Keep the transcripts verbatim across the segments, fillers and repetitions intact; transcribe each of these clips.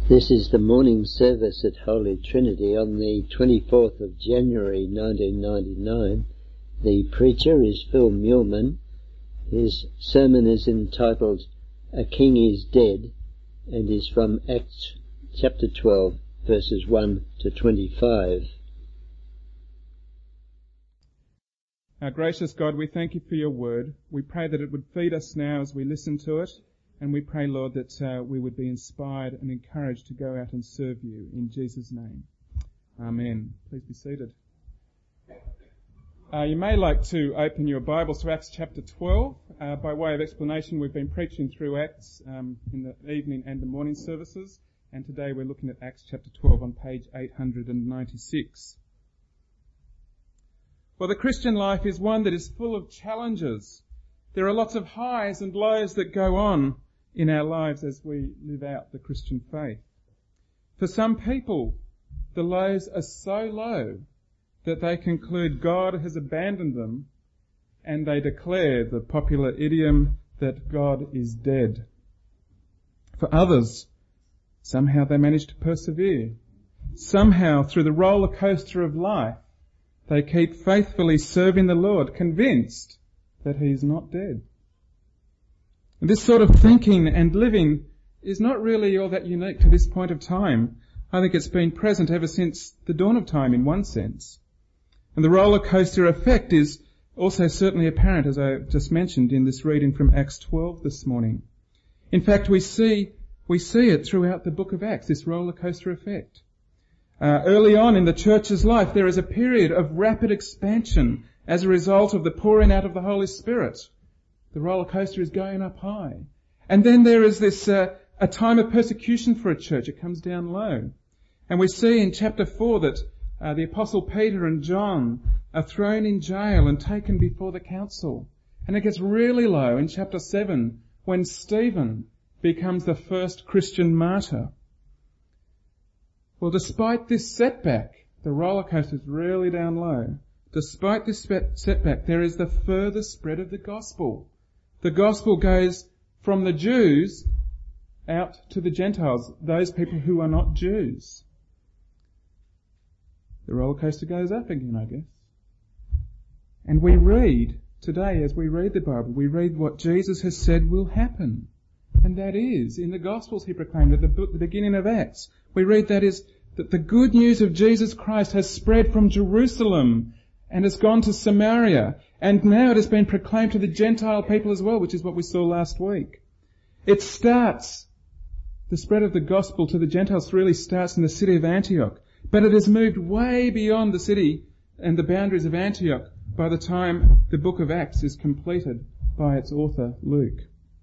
This is the morning service at Holy Trinity on the twenty-fourth of January nineteen ninety-nine. The preacher is Phil Muirman. His sermon is entitled A King is Dead and is from Acts chapter twelve verses one to twenty-five. Our gracious God, we thank you for your word. We pray that it would feed us now as we listen to it. And we pray, Lord, that uh, we would be inspired and encouraged to go out and serve you in Jesus' name. Amen. Please be seated. Uh, you may like to open your Bibles to Acts chapter twelve. Uh, by way of explanation, we've been preaching through Acts um, in the evening and the morning services. And today we're looking at Acts chapter twelve on page eight hundred ninety-six. Well, the Christian life is one that is full of challenges. There are lots of highs and lows that go on in our lives as we live out the Christian faith. For some people, the lows are so low that they conclude God has abandoned them, and they declare the popular idiom that God is dead. For others, somehow they manage to persevere. Somehow, through the roller coaster of life, they keep faithfully serving the Lord, convinced that he is not dead. And this sort of thinking and living is not really all that unique to this point of time. I think it's been present ever since the dawn of time in one sense. And the roller coaster effect is also certainly apparent, as I just mentioned in this reading from Acts twelve this morning. In fact, we see, we see it throughout the book of Acts, this roller coaster effect. Uh, early on in the church's life, there is a period of rapid expansion as a result of the pouring out of the Holy Spirit. The roller coaster is going up high. And then there is this, uh, a time of persecution for a church. It comes down low. And we see in chapter four that uh, the Apostle Peter and John are thrown in jail and taken before the council. And it gets really low in chapter seven when Stephen becomes the first Christian martyr. Well, despite this setback, the roller coaster is really down low. Despite this setback, there is the further spread of the gospel. The gospel goes from the Jews out to the Gentiles, those people who are not Jews. The roller coaster goes up again, I guess. And we read today, as we read the Bible, we read what Jesus has said will happen. And that is, in the Gospels he proclaimed at the beginning of Acts, we read that is that the good news of Jesus Christ has spread from Jerusalem and has gone to Samaria, and now it has been proclaimed to the Gentile people as well, which is what we saw last week. It starts, the spread of the gospel to the Gentiles really starts in the city of Antioch, but it has moved way beyond the city and the boundaries of Antioch by the time the book of Acts is completed by its author, Luke.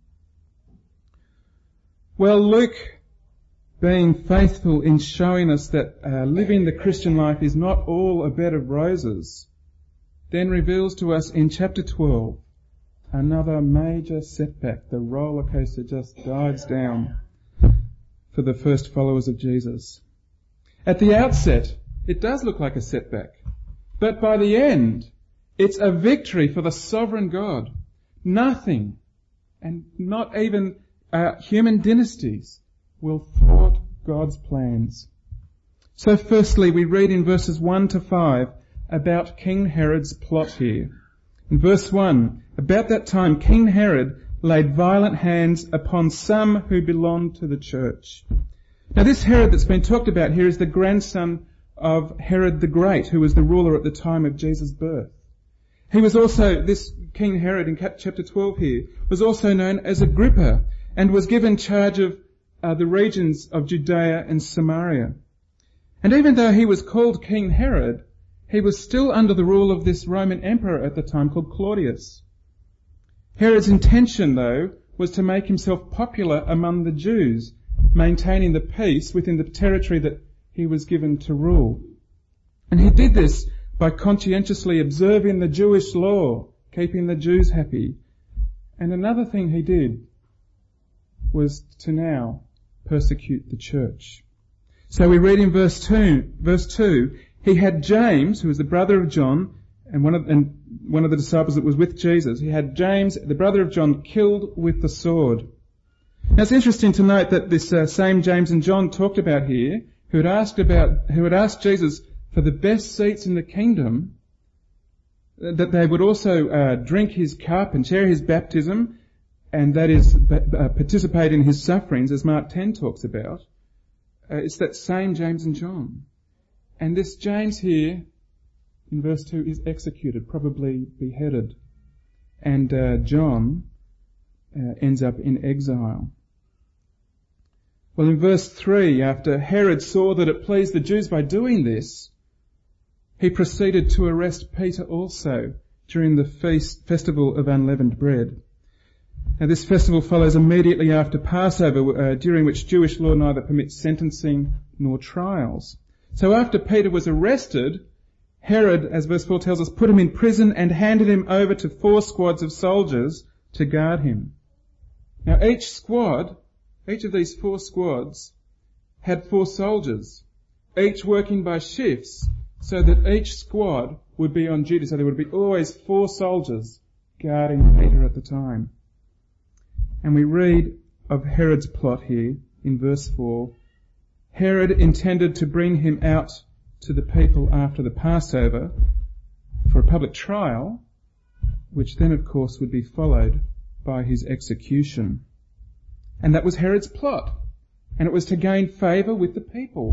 Well, Luke, being faithful in showing us that uh, living the Christian life is not all a bed of roses, then reveals to us in chapter twelve another major setback. The roller coaster just dives down for the first followers of Jesus. At the outset, it does look like a setback, but by the end, it's a victory for the sovereign God. Nothing, and not even uh, human dynasties, will thwart God's plans. So firstly, we read in verses one to five about King Herod's plot here. In verse one, about that time King Herod laid violent hands upon some who belonged to the church. Now this Herod that's been talked about here is the grandson of Herod the Great, who was the ruler at the time of Jesus' birth. He was also, this King Herod in chapter twelve here, was also known as Agrippa and was given charge of uh, the regions of Judea and Samaria. And even though he was called King Herod, he was still under the rule of this Roman emperor at the time called Claudius. Herod's intention, though, was to make himself popular among the Jews, maintaining the peace within the territory that he was given to rule. And he did this by conscientiously observing the Jewish law, keeping the Jews happy. And another thing he did was to now persecute the church. So we read in verse two, verse two, he had James, who was the brother of John, and one of, and one of the disciples that was with Jesus. He had James, the brother of John, killed with the sword. Now it's interesting to note that this uh, same James and John talked about here, who had asked about, who had asked Jesus for the best seats in the kingdom, that they would also uh, drink his cup and share his baptism, and that is uh, participate in his sufferings, as Mark ten talks about. Uh, it's that same James and John. And this James here, in verse two, is executed, probably beheaded. And uh, John uh, ends up in exile. Well, in verse three, after Herod saw that it pleased the Jews by doing this, he proceeded to arrest Peter also during the feast, festival of unleavened bread. Now this festival follows immediately after Passover, uh, during which Jewish law neither permits sentencing nor trials. So after Peter was arrested, Herod, as verse four tells us, put him in prison and handed him over to four squads of soldiers to guard him. Now each squad, each of these four squads, had four soldiers, each working by shifts, so that each squad would be on duty. So there would be always four soldiers guarding Peter at the time. And we read of Herod's plot here in verse four. Herod intended to bring him out to the people after the Passover for a public trial, which then of course would be followed by his execution. And that was Herod's plot. And it was to gain favour with the people.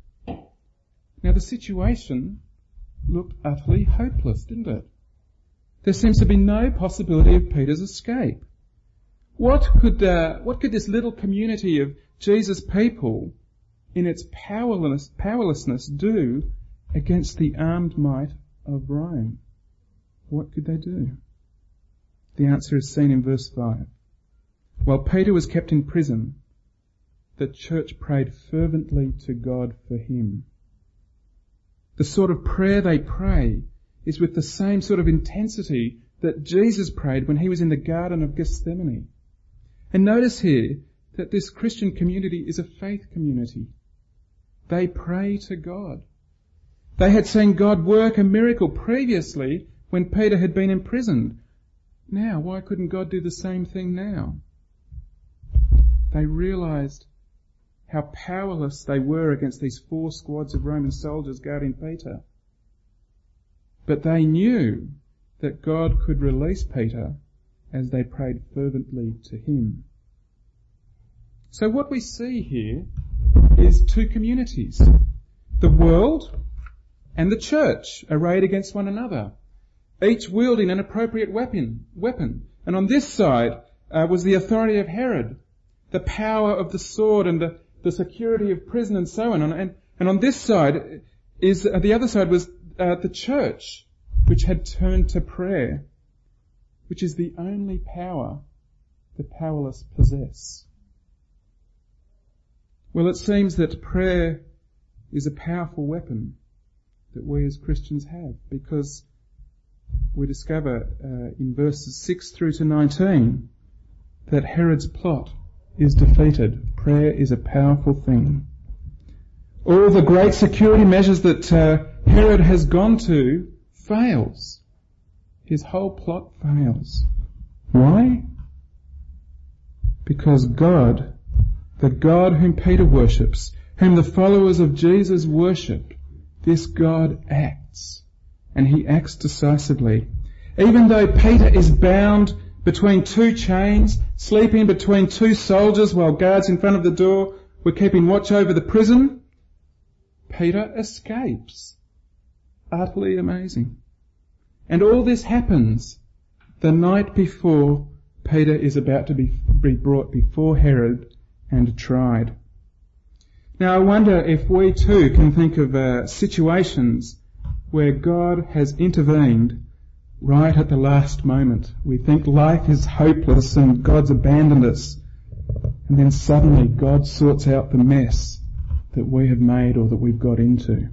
Now the situation looked utterly hopeless, didn't it? There seems to be no possibility of Peter's escape. What could, uh, what could this little community of Jesus' people in its powerless, powerlessness do against the armed might of Rome? What could they do? The answer is seen in verse five. While Peter was kept in prison, the church prayed fervently to God for him. The sort of prayer they pray is with the same sort of intensity that Jesus prayed when he was in the Garden of Gethsemane. And notice here that this Christian community is a faith community. They pray to God. They had seen God work a miracle previously when Peter had been imprisoned. Now, why couldn't God do the same thing now? They realised how powerless they were against these four squads of Roman soldiers guarding Peter. But they knew that God could release Peter as they prayed fervently to him. So what we see here is two communities. The world and the church arrayed against one another, each wielding an appropriate weapon. weapon. And on this side uh, was the authority of Herod, the power of the sword and the, the security of prison and so on. And, and on this side is, uh, the other side was uh, the church, which had turned to prayer, which is the only power the powerless possess. Well, it seems that prayer is a powerful weapon that we as Christians have, because we discover uh, in verses six through to nineteen that Herod's plot is defeated. Prayer is a powerful thing. All the great security measures that uh, Herod has gone to fails. His whole plot fails. Why? Because God, the God whom Peter worships, whom the followers of Jesus worship, this God acts, and he acts decisively. Even though Peter is bound between two chains, sleeping between two soldiers while guards in front of the door were keeping watch over the prison, Peter escapes. Utterly amazing. And all this happens the night before Peter is about to be, be brought before Herod and tried. Now I wonder if we too can think of uh, situations where God has intervened right at the last moment. We think life is hopeless and God's abandoned us. And then suddenly God sorts out the mess that we have made or that we've got into.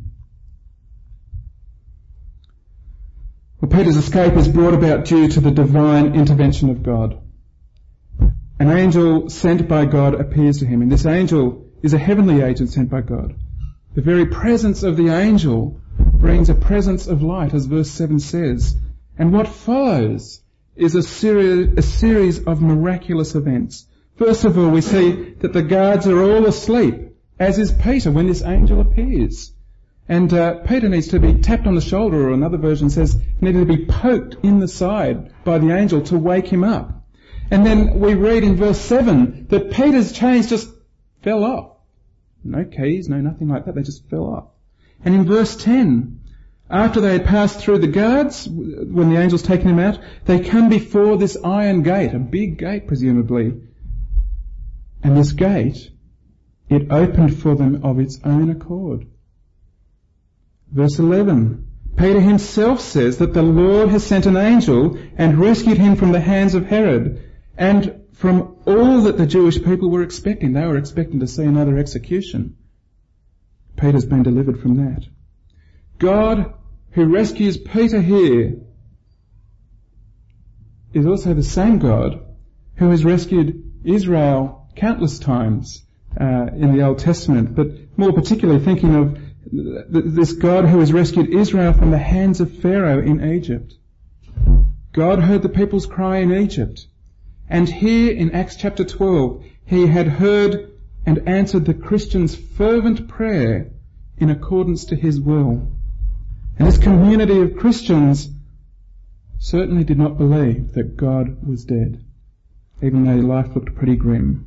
Well, Peter's escape is brought about due to the divine intervention of God. An angel sent by God appears to him, and this angel is a heavenly agent sent by God. The very presence of the angel brings a presence of light, as verse seven says. And what follows is a series, a series of miraculous events. First of all, we see that the guards are all asleep, as is Peter when this angel appears. And uh, Peter needs to be tapped on the shoulder, or another version says he needed to be poked in the side by the angel to wake him up. And then we read in verse seven that Peter's chains just fell off. No keys, no nothing like that, they just fell off. And in verse ten, after they had passed through the guards, when the angel's taken him out, they come before this iron gate, a big gate presumably. And this gate, it opened for them of its own accord. Verse eleven, Peter himself says that the Lord has sent an angel and rescued him from the hands of Herod and from all that the Jewish people were expecting. They were expecting to see another execution. Peter's been delivered from that. God, who rescues Peter here, is also the same God who has rescued Israel countless times uh, in the Old Testament, but more particularly thinking of th- this God who has rescued Israel from the hands of Pharaoh in Egypt. God heard the people's cry in Egypt, and here in Acts chapter twelve, he had heard and answered the Christians' fervent prayer in accordance to his will. And this community of Christians certainly did not believe that God was dead, even though life looked pretty grim.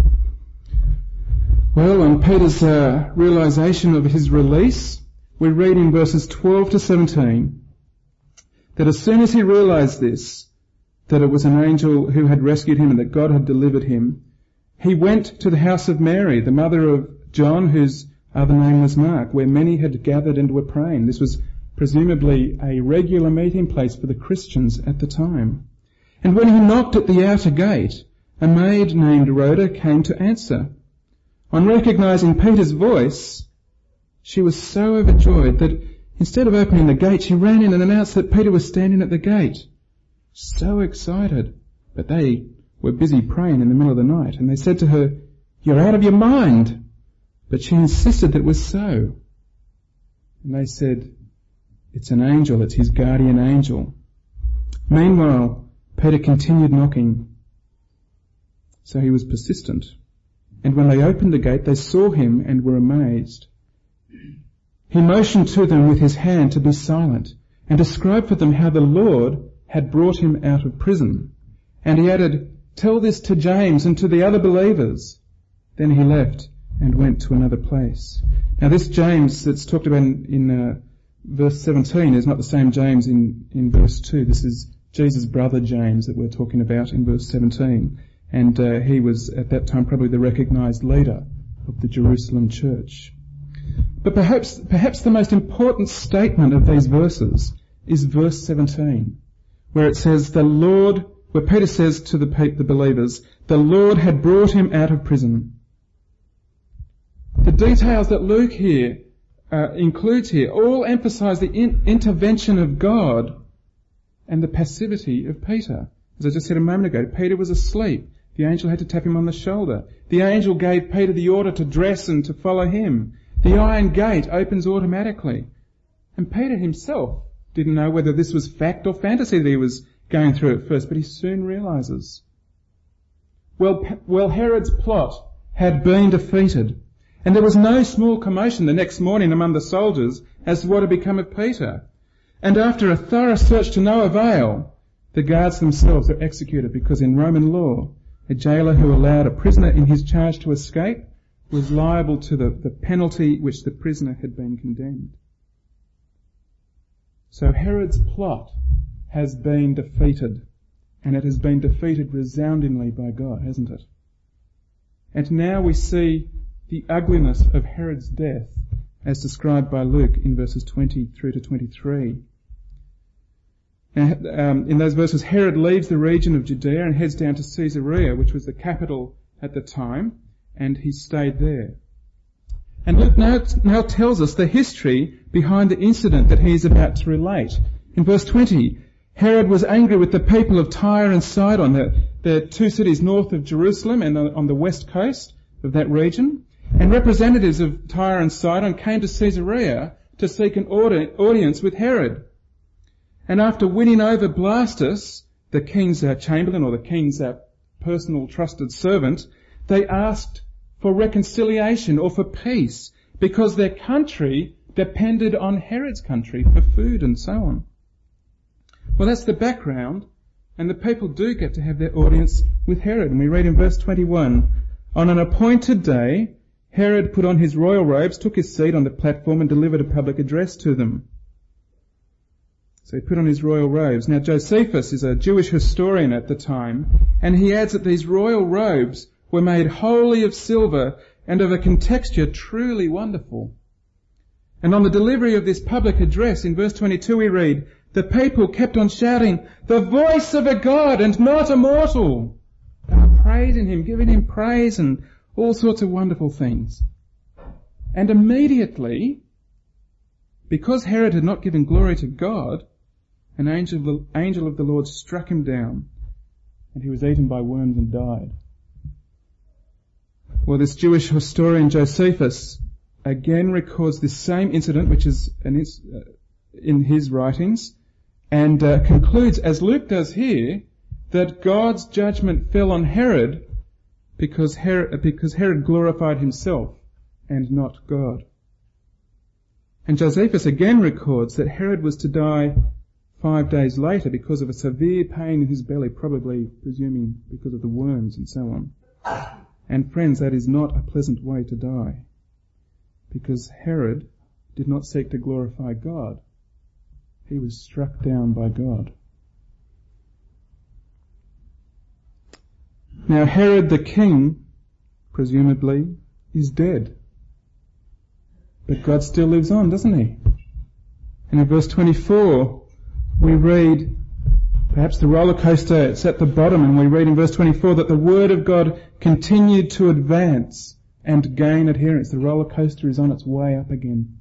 Well, on Peter's uh, realization of his release, we read in verses twelve to seventeen that as soon as he realized this, that it was an angel who had rescued him and that God had delivered him, he went to the house of Mary, the mother of John, whose other name was Mark, where many had gathered and were praying. This was presumably a regular meeting place for the Christians at the time. And when he knocked at the outer gate, a maid named Rhoda came to answer. On recognizing Peter's voice, she was so overjoyed that instead of opening the gate, she ran in and announced that Peter was standing at the gate. So excited. But they were busy praying in the middle of the night, and they said to her, "You're out of your mind." But she insisted that it was so. And they said, "It's an angel, it's his guardian angel." Meanwhile, Peter continued knocking. So he was persistent. And when they opened the gate, they saw him and were amazed. He motioned to them with his hand to be silent and described for them how the Lord had brought him out of prison. And he added, "Tell this to James and to the other believers." Then he left and went to another place. Now this James that's talked about in, in uh, verse seventeen is not the same James in, in verse two. This is Jesus' brother James that we're talking about in verse seventeen. And uh, he was at that time probably the recognized leader of the Jerusalem church. But perhaps, perhaps the most important statement of these verses is verse seventeen, where it says, the Lord, where Peter says to the, the believers, the Lord had brought him out of prison. The details that Luke here uh, includes here all emphasize the in- intervention of God and the passivity of Peter. As I just said a moment ago, Peter was asleep. The angel had to tap him on the shoulder. The angel gave Peter the order to dress and to follow him. The iron gate opens automatically. And Peter himself didn't know whether this was fact or fantasy that he was going through at first, but he soon realizes. Well, well, Herod's plot had been defeated, and there was no small commotion the next morning among the soldiers as to what had become of Peter. And after a thorough search to no avail, the guards themselves are executed, because in Roman law, a jailer who allowed a prisoner in his charge to escape was liable to the, the penalty which the prisoner had been condemned. So Herod's plot has been defeated, and it has been defeated resoundingly by God, hasn't it? And now we see the ugliness of Herod's death as described by Luke in verses twenty through to twenty-three. Now, um, in those verses, Herod leaves the region of Judea and heads down to Caesarea, which was the capital at the time, and he stayed there. And Luke now, now tells us the history behind the incident that he is about to relate. In verse twenty, Herod was angry with the people of Tyre and Sidon, the, the two cities north of Jerusalem and on the west coast of that region. And representatives of Tyre and Sidon came to Caesarea to seek an audi- audience with Herod. And after winning over Blastus, the king's uh, chamberlain or the king's uh, personal trusted servant, they asked for reconciliation or for peace because their country depended on Herod's country for food and so on. Well, that's the background, and the people do get to have their audience with Herod. And we read in verse twenty-one, on an appointed day, Herod put on his royal robes, took his seat on the platform and delivered a public address to them. So he put on his royal robes. Now Josephus is a Jewish historian at the time, and he adds that these royal robes were made wholly of silver and of a contexture truly wonderful. And on the delivery of this public address, in verse twenty-two we read, the people kept on shouting, the voice of a God and not a mortal. They were praising him, giving him praise and all sorts of wonderful things. And immediately, because Herod had not given glory to God, an angel of the, angel of the Lord struck him down, and he was eaten by worms and died. Well, this Jewish historian Josephus again records this same incident, which is an, uh, in his writings, and uh, concludes, as Luke does here, that God's judgment fell on Herod because Herod, because Herod glorified himself and not God. And Josephus again records that Herod was to die five days later because of a severe pain in his belly, probably presuming because of the worms and so on. And friends, that is not a pleasant way to die, because Herod did not seek to glorify God. He was struck down by God. Now Herod the king, presumably, is dead. But God still lives on, doesn't he? And in verse twenty-four, we read, perhaps the roller coaster, it's at the bottom, and we read in verse twenty-four that the word of God continued to advance and gain adherents. The roller coaster is on its way up again.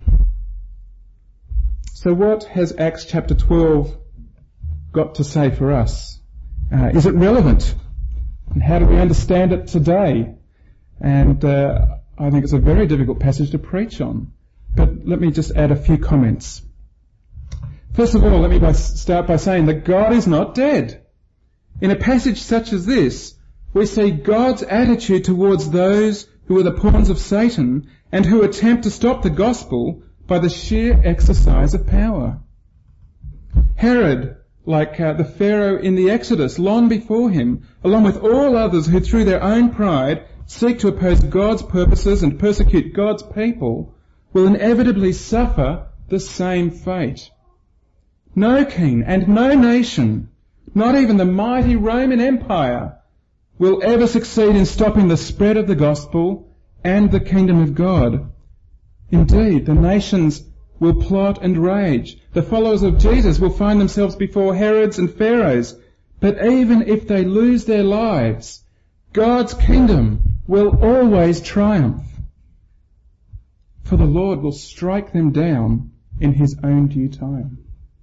So what has Acts chapter twelve got to say for us? Uh, is it relevant? And how do we understand it today? And uh, I think it's a very difficult passage to preach on. But let me just add a few comments. First of all, let me start by saying that God is not dead. In a passage such as this, we see God's attitude towards those who are the pawns of Satan and who attempt to stop the gospel by the sheer exercise of power. Herod, like uh, the Pharaoh in the Exodus long before him, along with all others who through their own pride seek to oppose God's purposes and persecute God's people, will inevitably suffer the same fate. No king and no nation, not even the mighty Roman Empire, will ever succeed in stopping the spread of the gospel and the kingdom of God. Indeed, the nations will plot and rage. The followers of Jesus will find themselves before Herods and Pharaohs. But even if they lose their lives, God's kingdom will always triumph. For the Lord will strike them down in his own due time.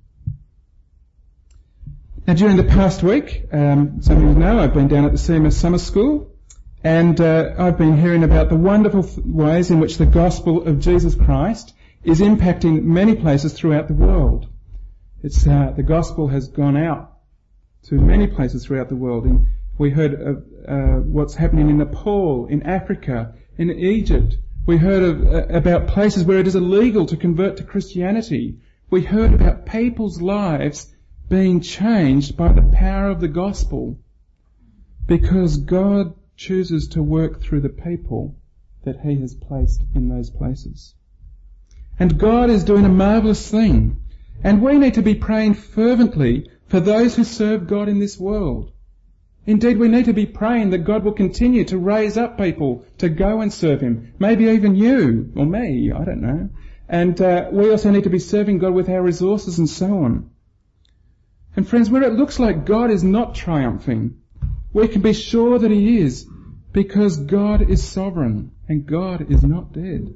Now, during the past week, um, some of you know I've been down at the C M S Summer School, and uh, I've been hearing about the wonderful th- ways in which the gospel of Jesus Christ is impacting many places throughout the world. It's uh, the gospel has gone out to many places throughout the world. And we heard of uh, what's happening in Nepal, in Africa, in Egypt. We heard of, uh, about places where it is illegal to convert to Christianity. We heard about people's lives being changed by the power of the gospel, because God chooses to work through the people that he has placed in those places. And God is doing a marvellous thing. And we need to be praying fervently for those who serve God in this world. Indeed, we need to be praying that God will continue to raise up people to go and serve him. Maybe even you, or me, I don't know. And uh, we also need to be serving God with our resources and so on. And friends, where it looks like God is not triumphing, we can be sure that he is, because God is sovereign and God is not dead.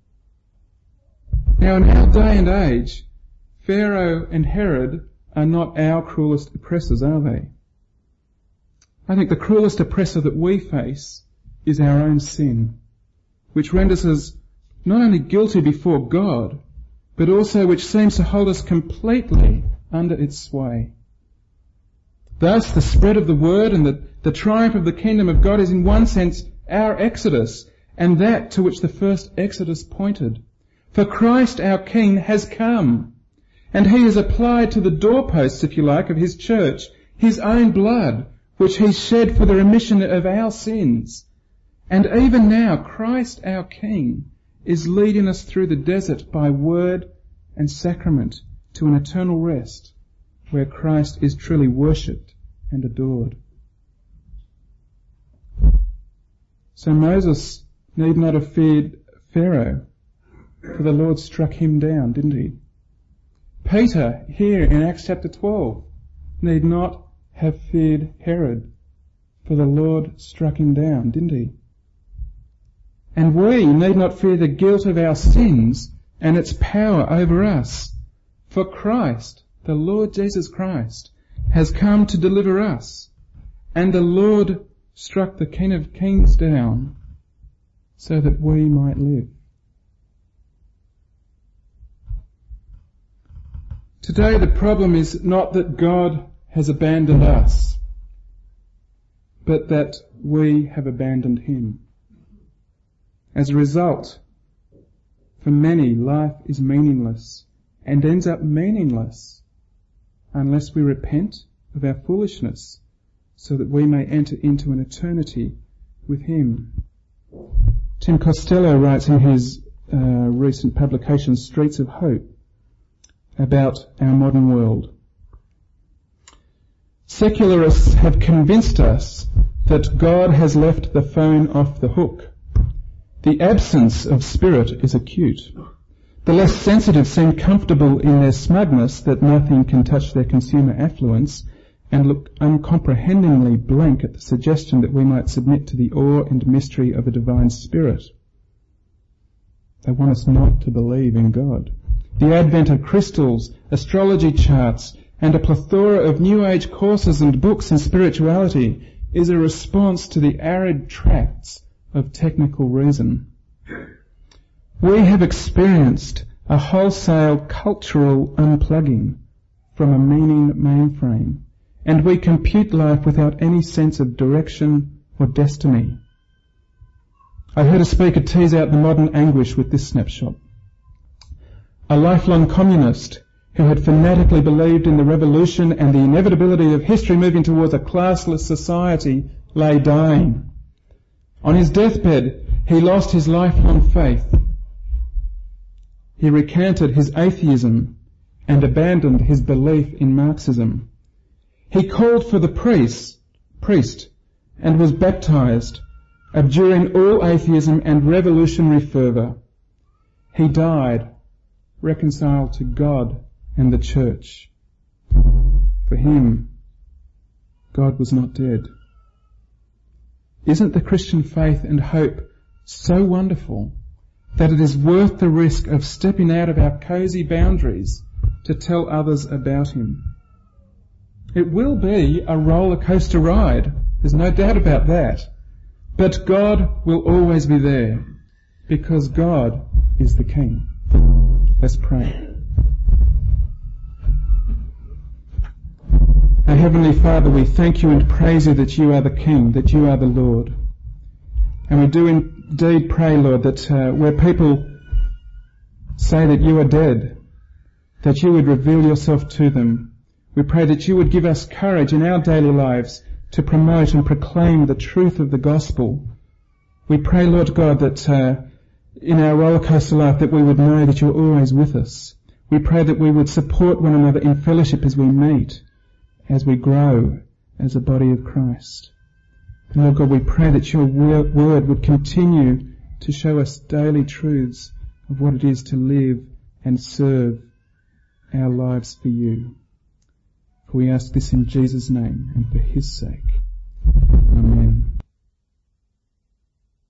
Now, in our day and age, Pharaoh and Herod are not our cruelest oppressors, are they? I think the cruelest oppressor that we face is our own sin, which renders us not only guilty before God, but also which seems to hold us completely under its sway. Thus, the spread of the word and the, the triumph of the kingdom of God is in one sense our exodus, and that to which the first exodus pointed. For Christ our King has come, and he has applied to the doorposts, if you like, of his church, his own blood, which he shed for the remission of our sins. And even now, Christ our King is leading us through the desert by word and sacrament to an eternal rest, where Christ is truly worshipped and adored. So Moses need not have feared Pharaoh, for the Lord struck him down, didn't he? Peter, here in Acts chapter twelve, need not have feared Herod, for the Lord struck him down, didn't he? And we need not fear the guilt of our sins and its power over us, for Christ, the Lord Jesus Christ, has come to deliver us, and the Lord struck the King of Kings down so that we might live. Today the problem is not that God has abandoned us, but that we have abandoned him. As a result, for many, life is meaningless and ends up meaningless unless we repent of our foolishness so that we may enter into an eternity with him. Tim Costello writes in his uh, recent publication, Streets of Hope, about our modern world. Secularists have convinced us that God has left the phone off the hook. The absence of spirit is acute. The less sensitive seem comfortable in their smugness that nothing can touch their consumer affluence and look uncomprehendingly blank at the suggestion that we might submit to the awe and mystery of a divine spirit. They want us not to believe in God. The advent of crystals, astrology charts, and a plethora of New Age courses and books in spirituality is a response to the arid tracts of technical reason. We have experienced a wholesale cultural unplugging from a meaning mainframe, and we compute life without any sense of direction or destiny. I heard a speaker tease out the modern anguish with this snapshot. A lifelong communist who had fanatically believed in the revolution and the inevitability of history moving towards a classless society lay dying. On his deathbed, he lost his lifelong faith. He recanted his atheism and abandoned his belief in Marxism. He called for the priest, priest and was baptized, abjuring all atheism and revolutionary fervour. He died reconciled to God and the church. For him, God was not dead. Isn't the Christian faith and hope so wonderful that it is worth the risk of stepping out of our cosy boundaries to tell others about him? It will be a roller coaster ride, there's no doubt about that. But God will always be there, because God is the King. Let's pray. Our Heavenly Father, we thank you and praise you that you are the King, that you are the Lord. And we do indeed pray, Lord, that uh, where people say that you are dead, that you would reveal yourself to them. We pray that you would give us courage in our daily lives to promote and proclaim the truth of the gospel. We pray, Lord God, that uh, in our rollercoaster life that we would know that you're always with us. We pray that we would support one another in fellowship as we meet, as we grow as a body of Christ. And Lord God, we pray that your word would continue to show us daily truths of what it is to live and serve our lives for you. For we ask this in Jesus' name and for his sake.